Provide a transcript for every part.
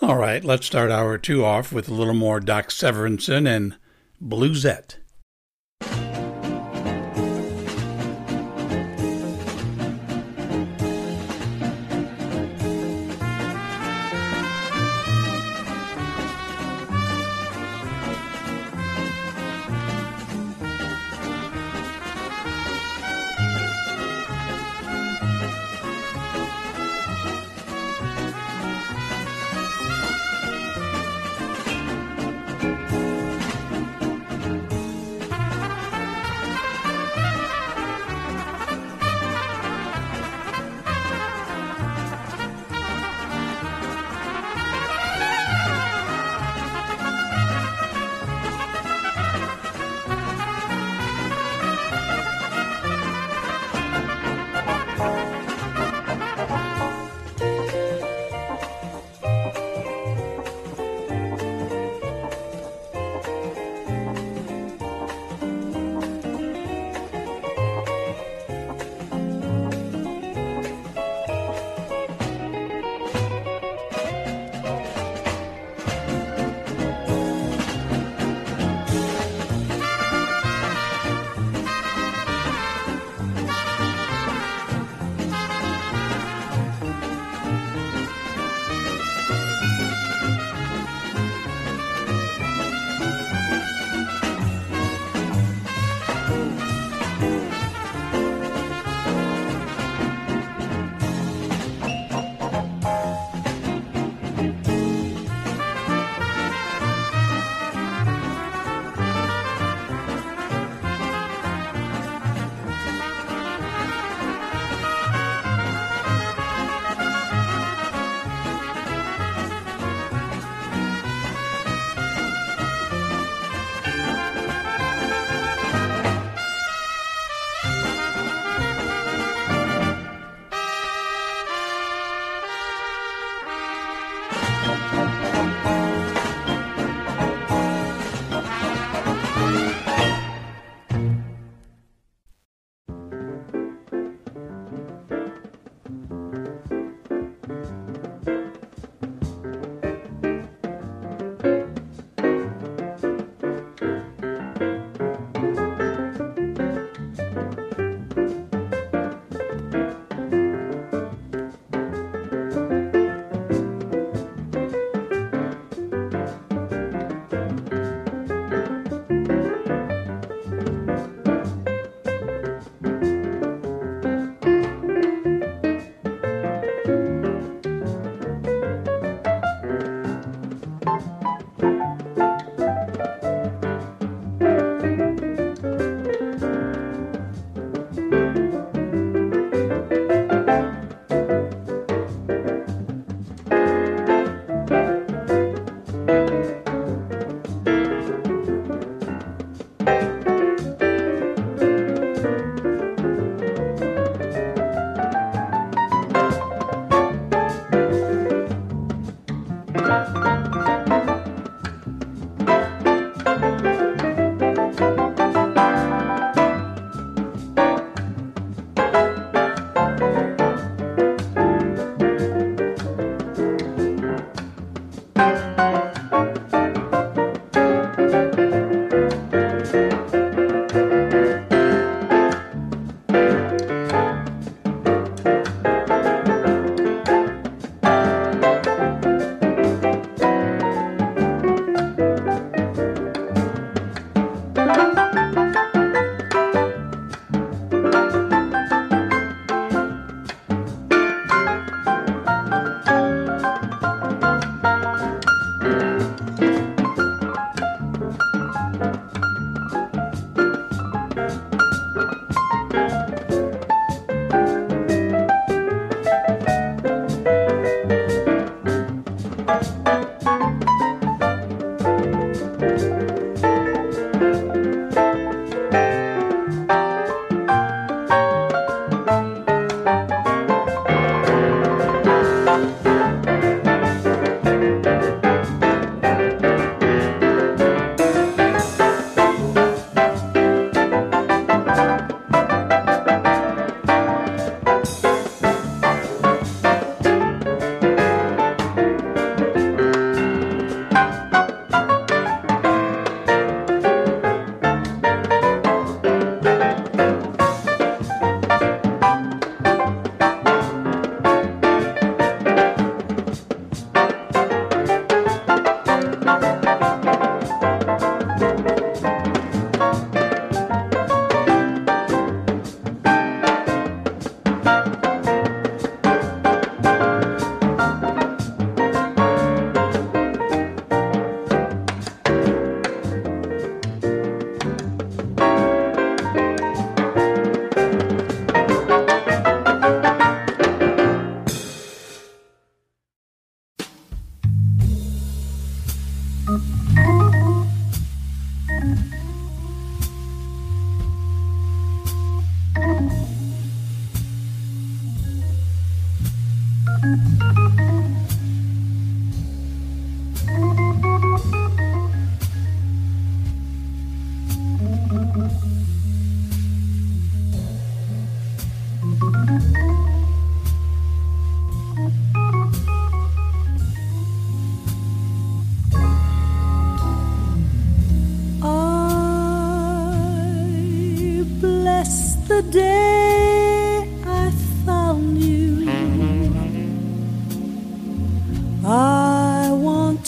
All right, let's start hour two off with a little more Doc Severinsen and Bluesette.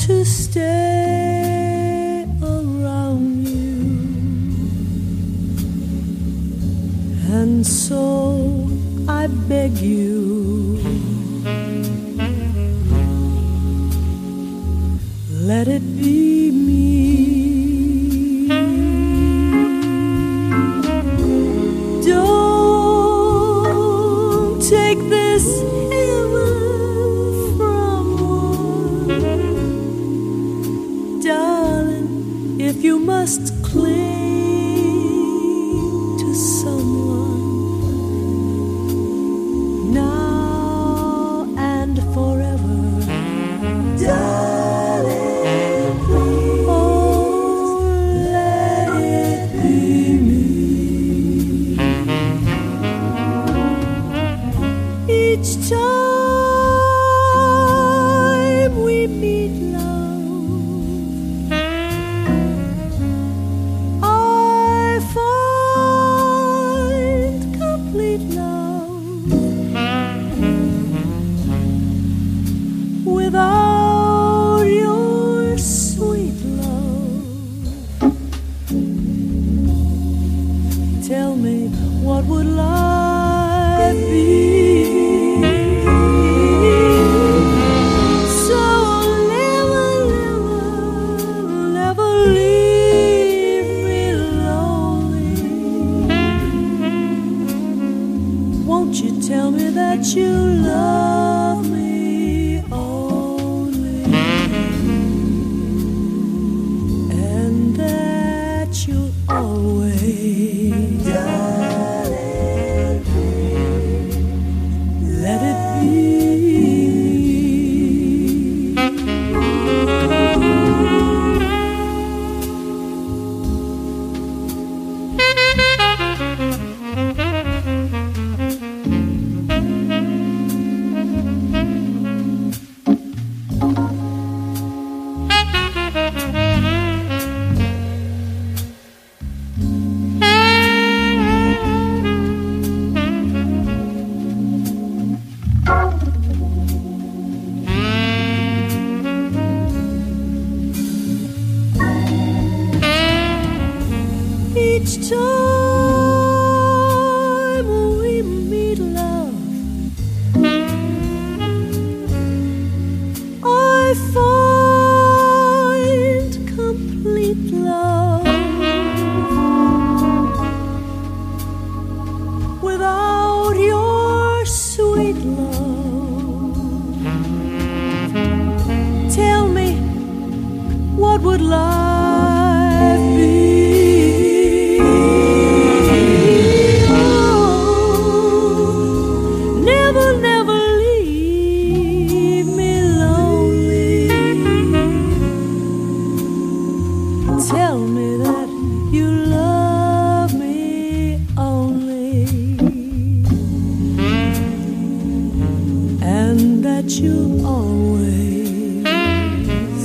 to stay around you, and so I beg you, let it be me. Don't take this heaven from one, darling. If you must cling to someone now and forever, darling, please, oh, let it be me. Each time we meet, love, I find complete love without your sweet love. Tell me, what would life be? So never, never, never leave me lonely. Won't you tell me that you love me only, and that you'll always, darling, let it be. Each time we meet, love, I find complete love without your sweet love. Tell me, what would life be? Never, never leave me lonely. Tell me that you love me only, and that you always,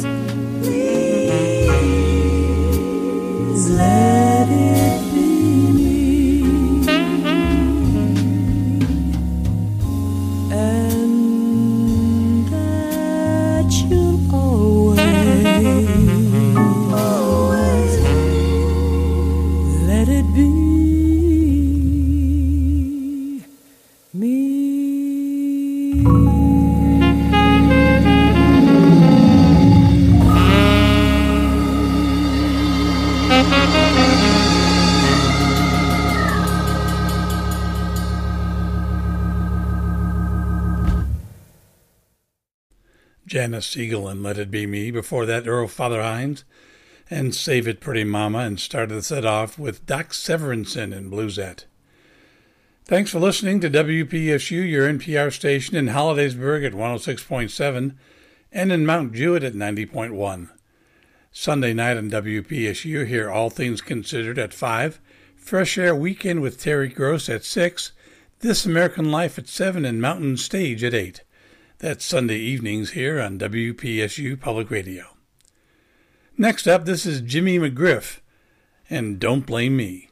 please, let it be me. And that you'll always, let it be me. Janice Siegel and Let It Be Me. Before that, Earl Father Hines and Save It Pretty Mama, and started the set off with Doc Severinsen and Bluesette. Thanks for listening to WPSU, your NPR station in Hollidaysburg at 106.7 and in Mount Jewett at 90.1. Sunday night on WPSU, hear All Things Considered at 5, Fresh Air Weekend with Terry Gross at 6, This American Life at 7, and Mountain Stage at 8. That's Sunday evenings here on WPSU Public Radio. Next up, this is Jimmy McGriff and Don't Blame Me.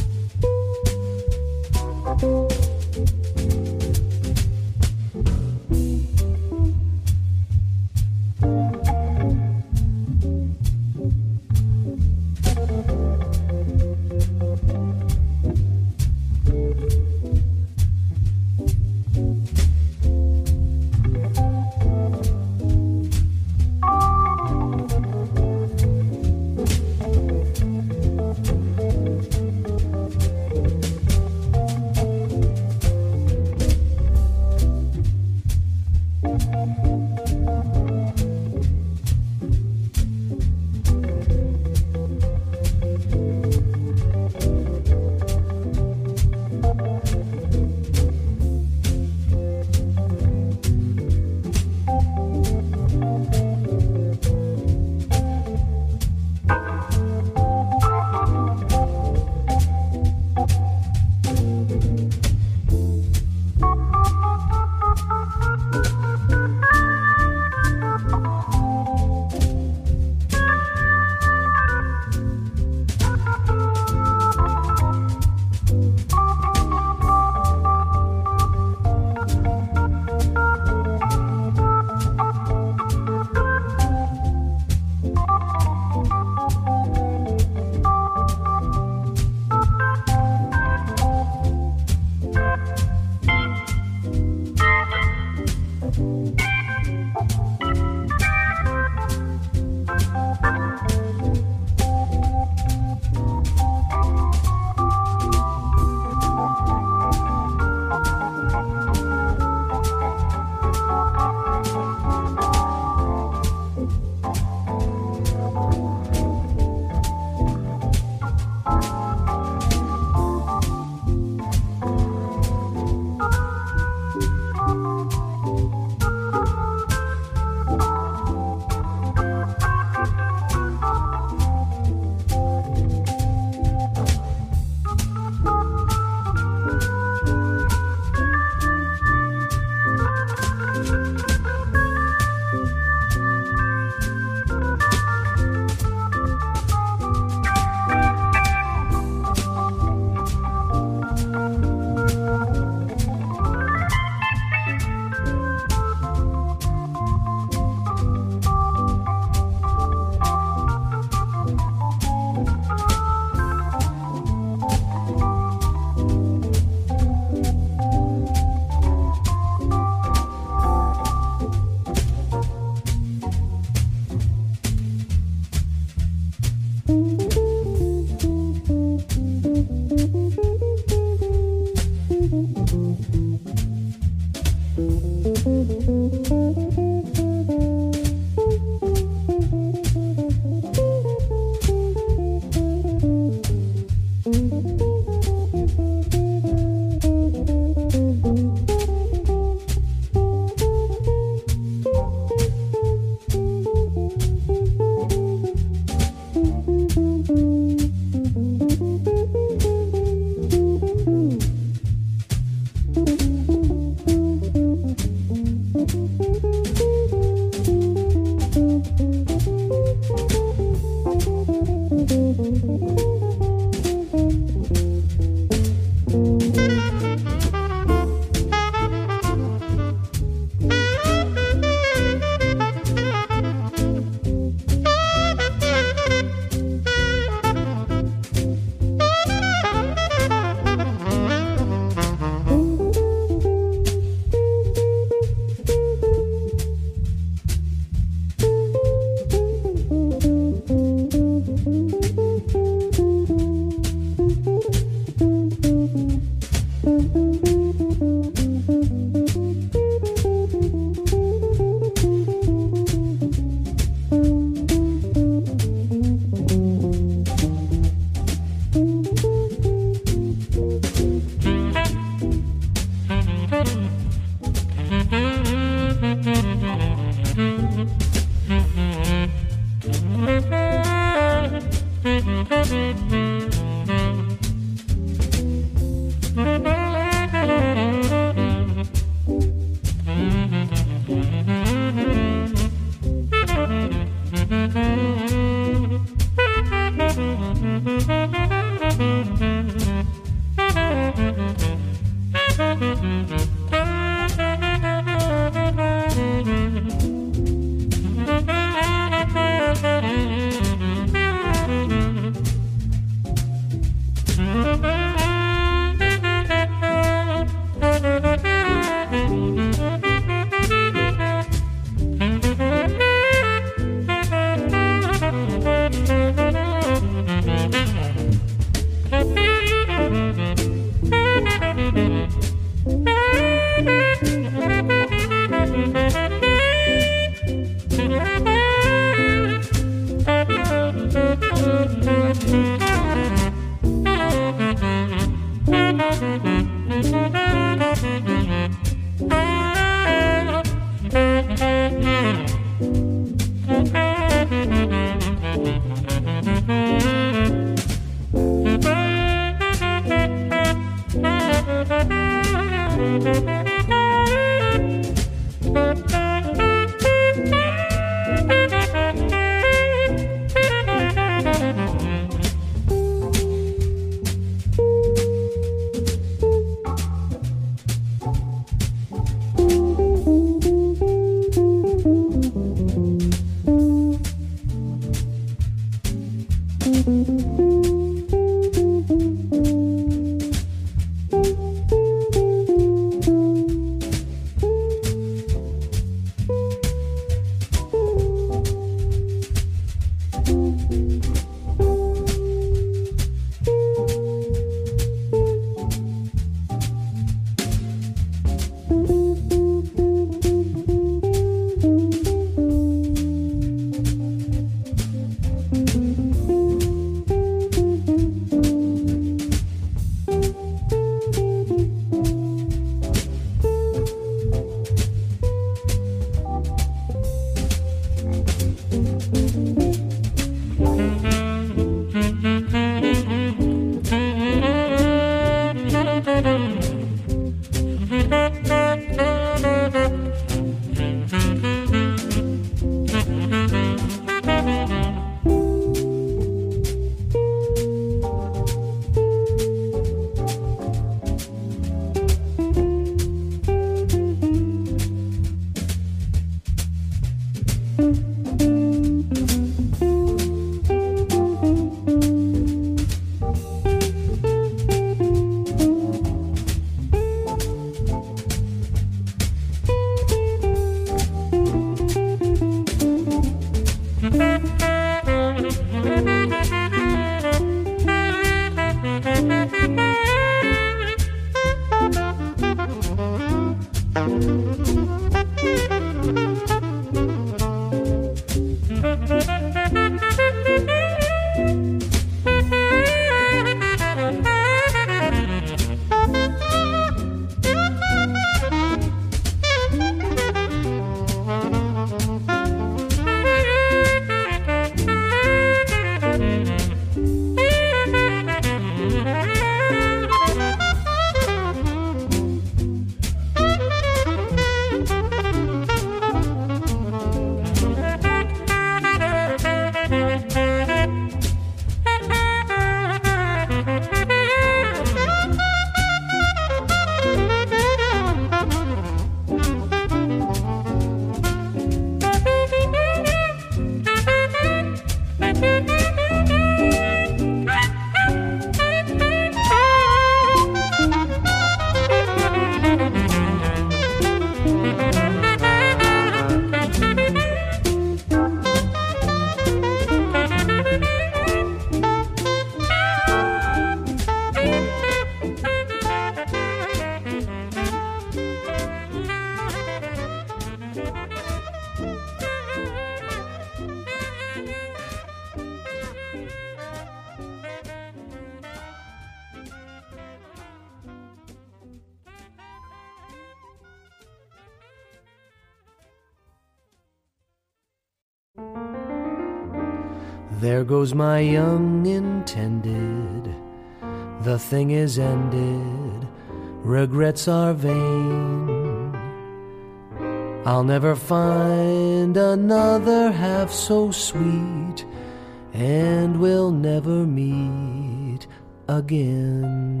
There goes my young intended, the thing is ended, regrets are vain. I'll never find another half so sweet, and we'll never meet again.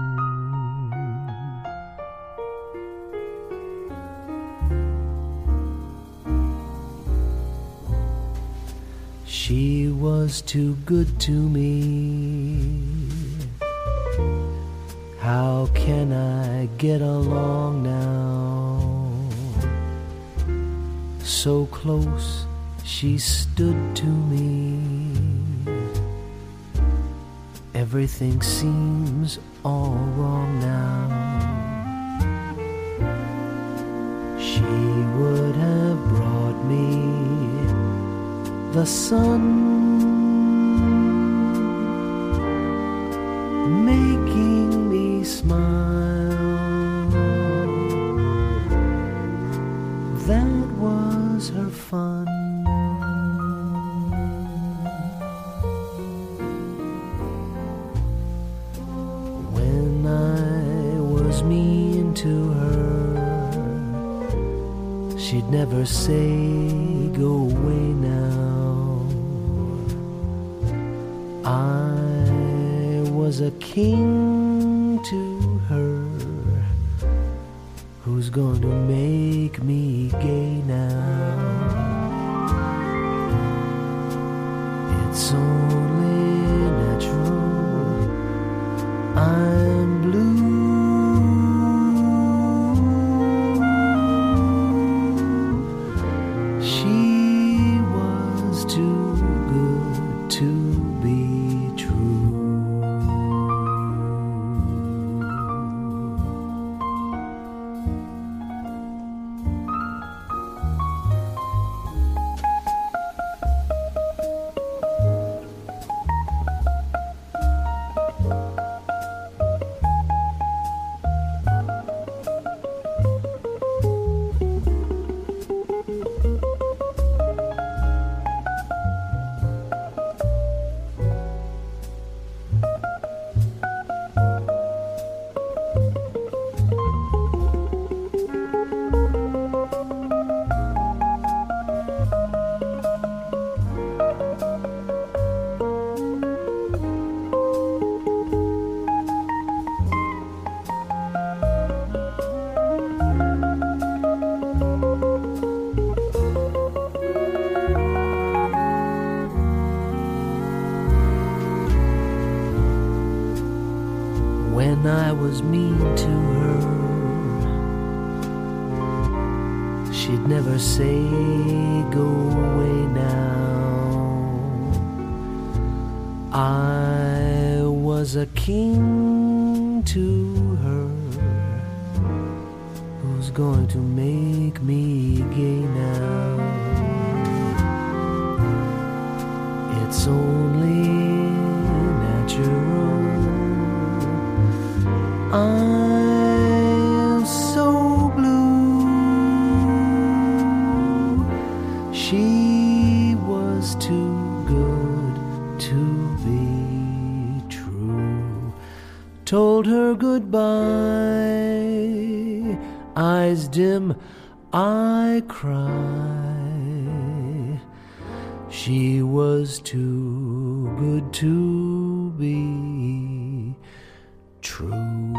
She was too good to me. How can I get along now? So close she stood to me. Everything seems all wrong now. She would have brought me the sun, making me smile. That was her fun. When I was mean to her, she'd never say, go away now. I was a king to her, who's going to make me gay now? It's only natural I'm blue. She was too good to be true. When I was mean to her, she'd never say, go away now. I was a king to her, who's going to make me gay now. It's only natural. I'm so blue. She was too good to be true. Told her goodbye, eyes dim, I cry. She was too good to be true.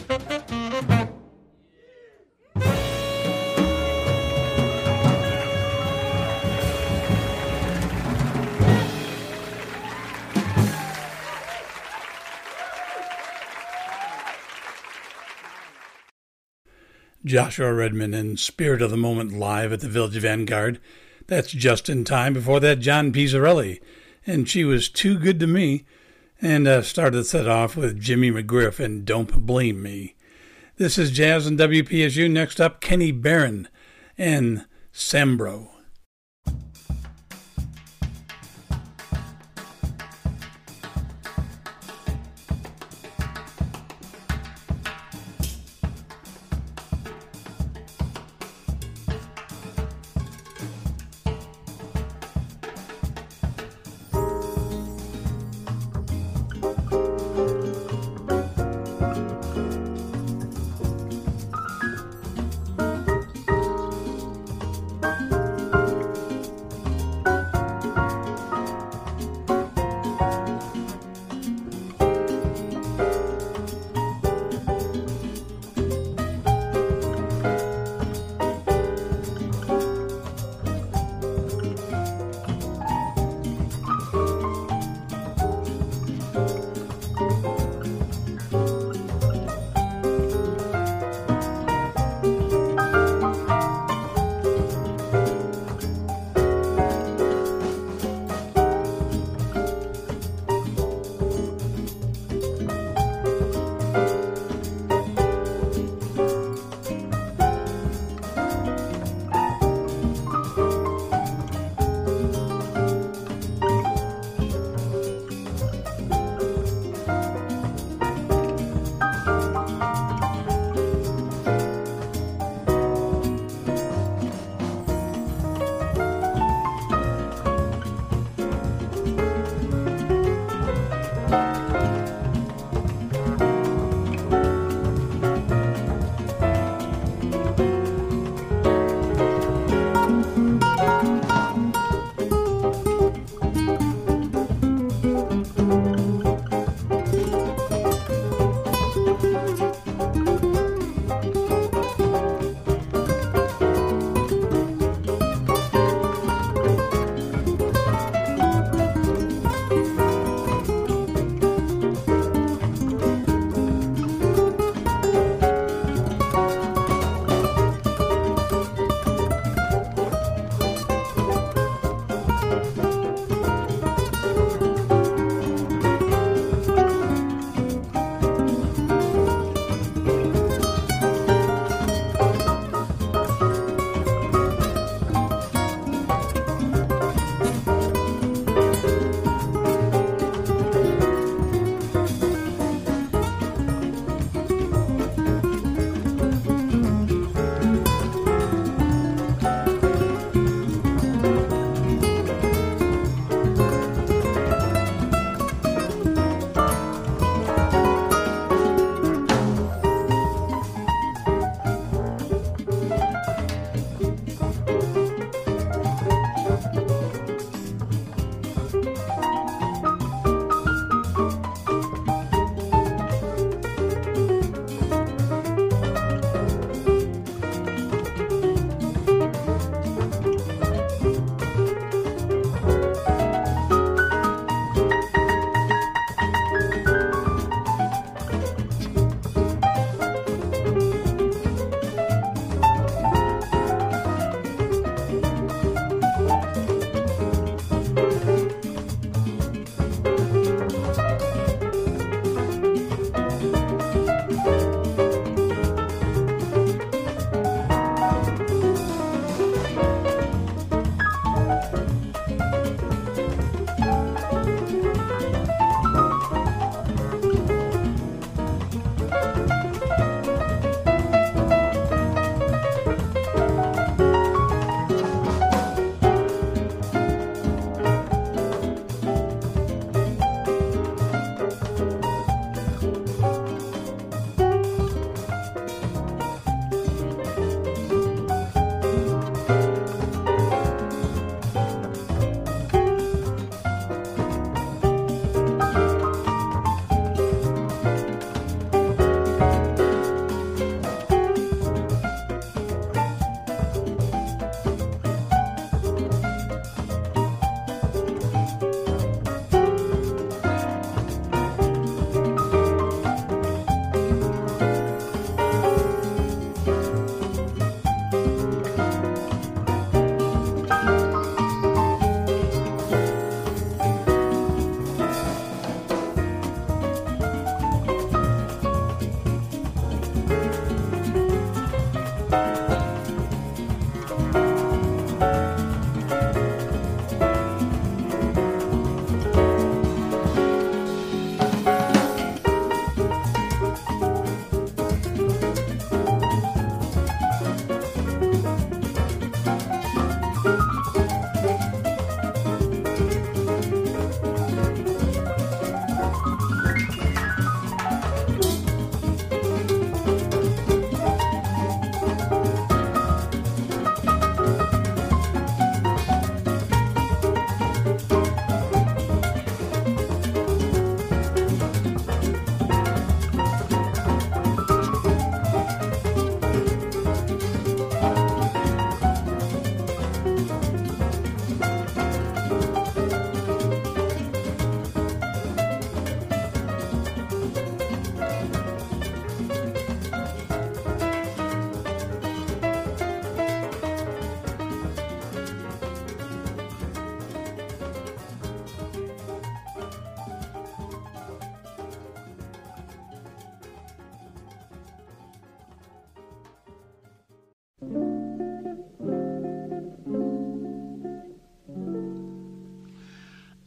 Joshua Redman and Spirit of the Moment live at the Village Vanguard. That's just in time. Before that, John Pizzarelli, and She Was Too Good to Me. And started the set off with Jimmy McGriff and Don't Blame Me. This is Jazz and WPSU. Next up, Kenny Barron and Sambro.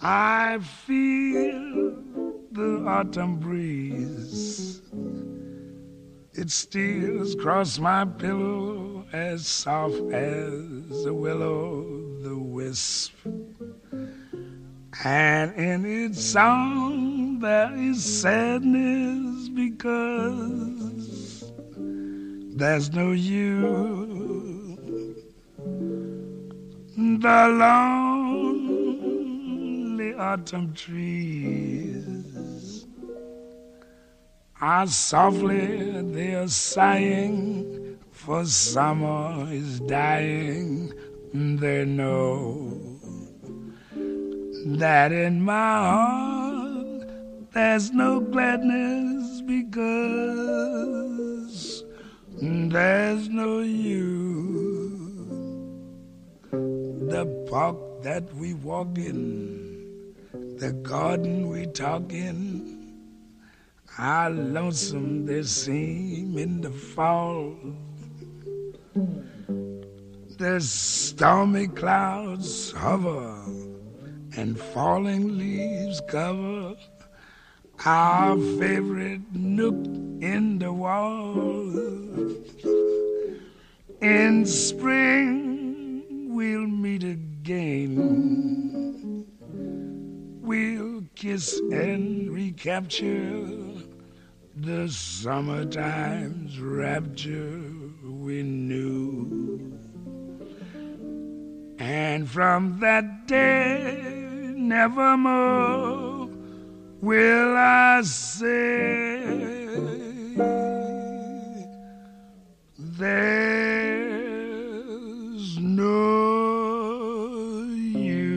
I feel the autumn breeze. It steals across my pillow as soft as a will-o'-the-wisp. And in its song there is sadness because there's no you. The lonely autumn trees are softly, they are sighing, for summer is dying. They know that in my heart there's no gladness because there's no you. The park that we walk in, the garden we talk in, how lonesome they seem in the fall. The stormy clouds hover and falling leaves cover our favorite nook in the wall. In spring we'll meet again. We'll kiss and recapture the summertime's rapture we knew. And from that day nevermore will I say there's no you.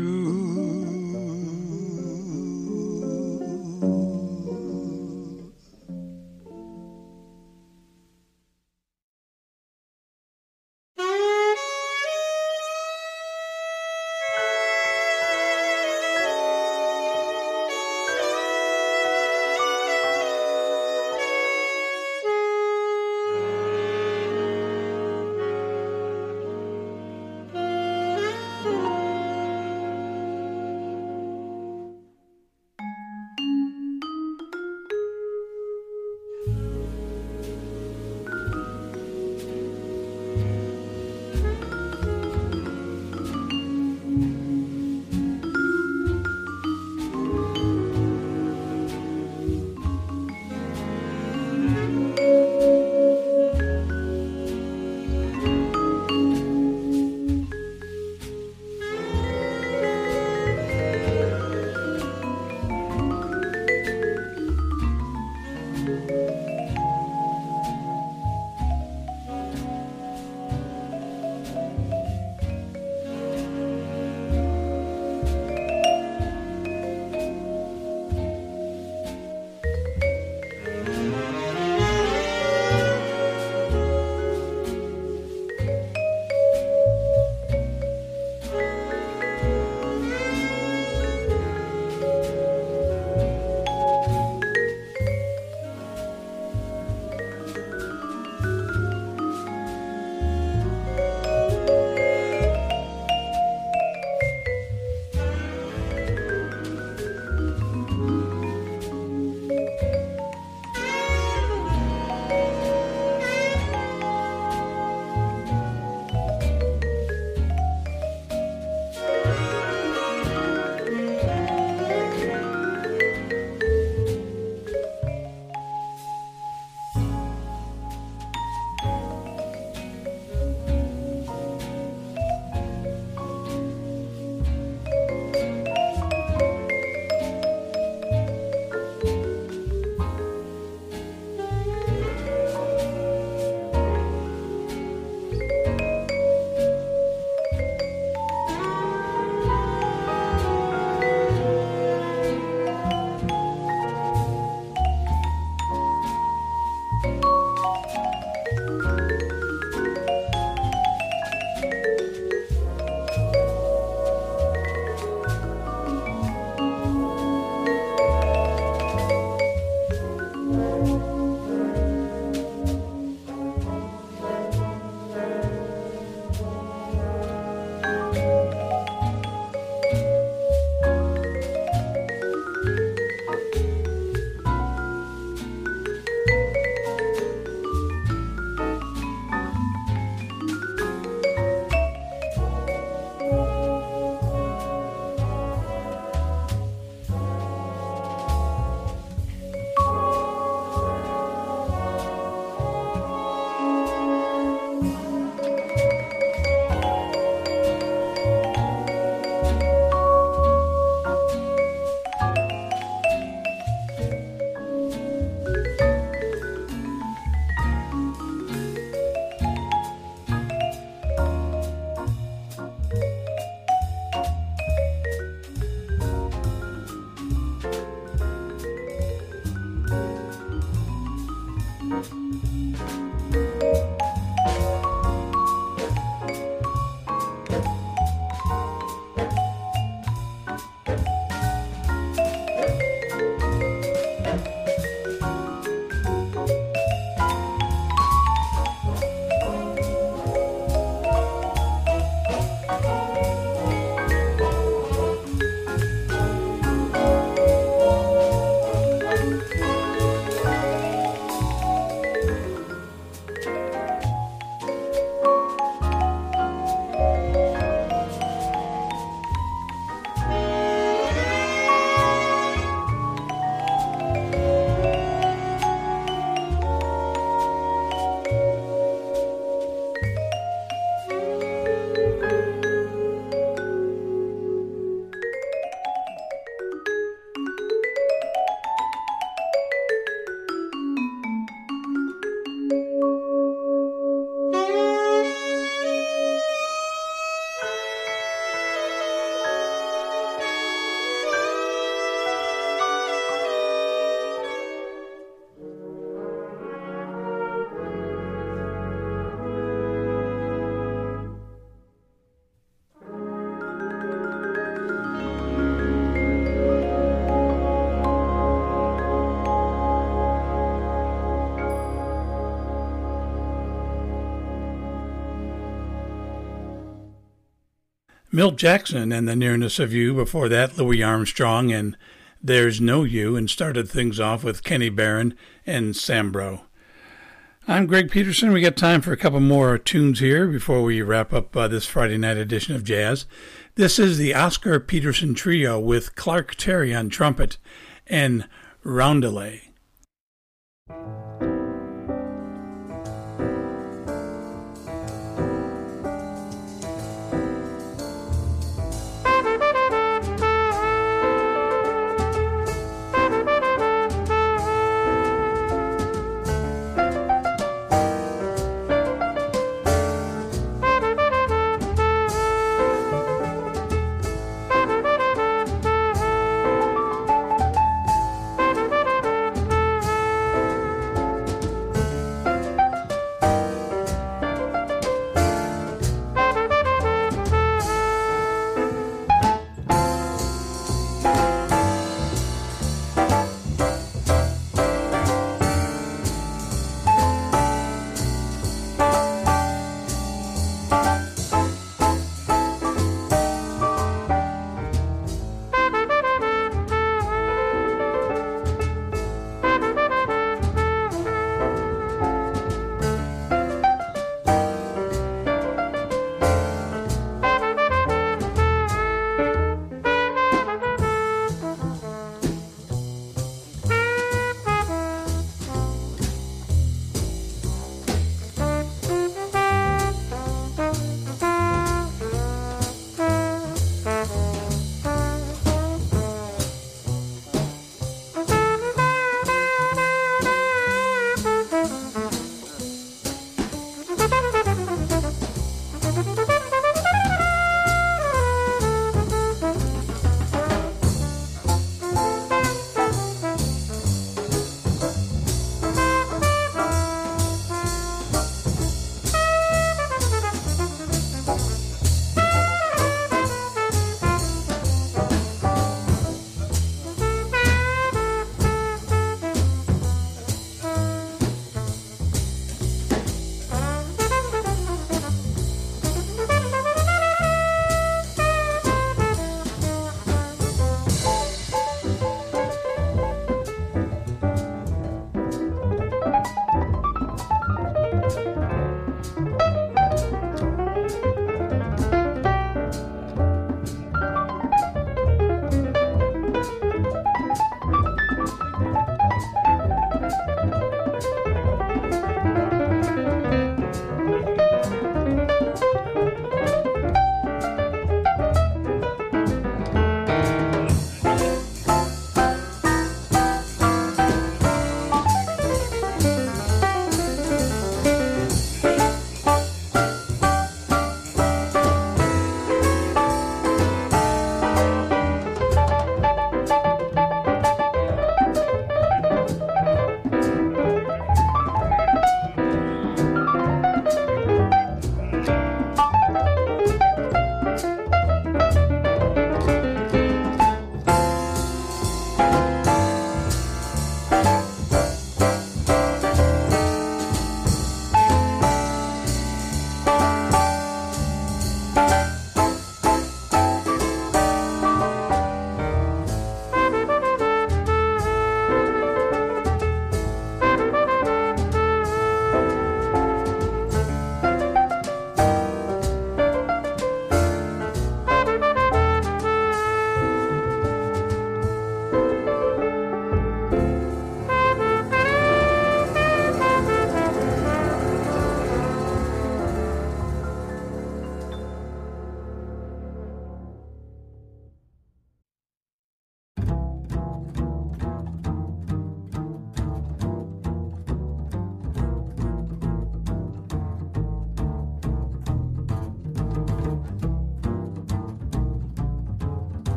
Milt Jackson and The Nearness of You, before that Louis Armstrong and There's No You, and started things off with Kenny Barron and Sambro. I'm Greg Peterson. We got time for a couple more tunes here before we wrap up this Friday night edition of Jazz. This is the Oscar Peterson Trio with Clark Terry on trumpet and Roundelay.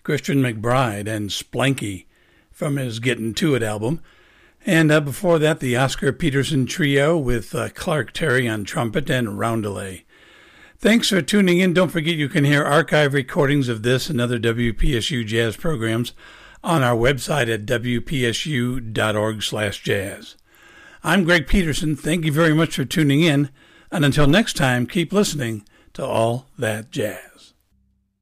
Christian McBride and Splanky from his Getting To It album. And before that, the Oscar Peterson Trio with Clark Terry on trumpet and roundelay. Thanks for tuning in. Don't forget you can hear archive recordings of this and other WPSU jazz programs on our website at wpsu.org/jazz. I'm Greg Peterson. Thank you very much for tuning in. And until next time, keep listening to All That Jazz.